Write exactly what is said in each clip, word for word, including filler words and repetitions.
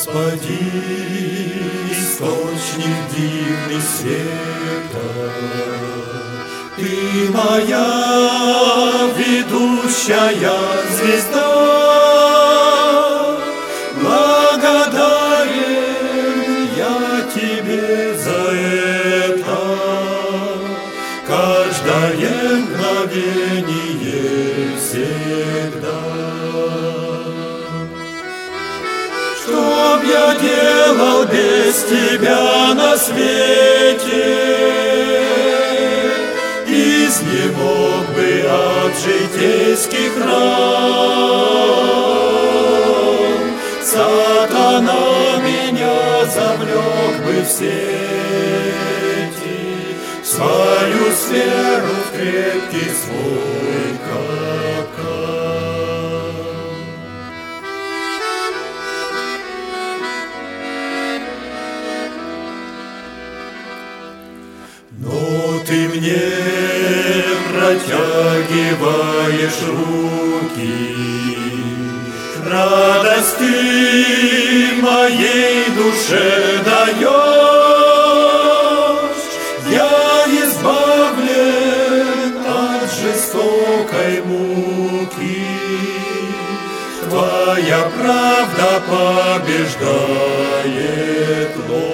Господи, источник дивный света, Ты моя ведущая звезда. Благодарен я Тебе за это, каждое мгновение всегда. Чтоб я делал без Тебя на свете, изнемог бы от житейских ран. Сатана меня завлек бы в сети, в свою сферу, в крепкий свой капкан. Но Ты мне протягиваешь руки, радости моей душе даешь. Я избавлен от жестокой муки, Твоя правда побеждает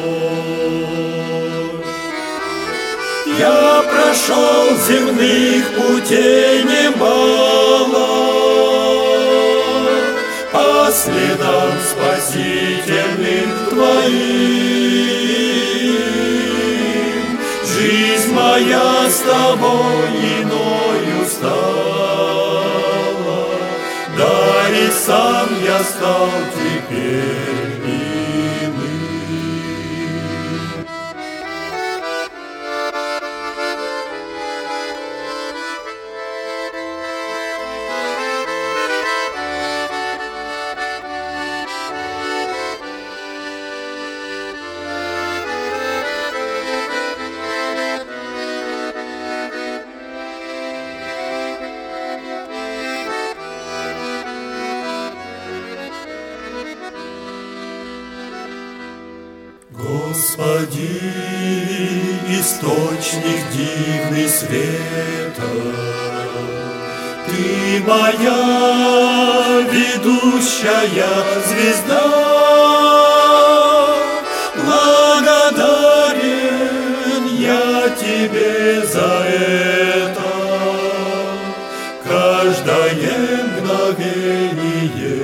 ложь. Я прошел земных путей немало, по следам спасительным Твоим. Жизнь моя с Тобой иною стала, да и сам я стал теперь иным. Господи, источник дивный света, Ты моя ведущая звезда. Благодарен я Тебе за это, каждое мгновение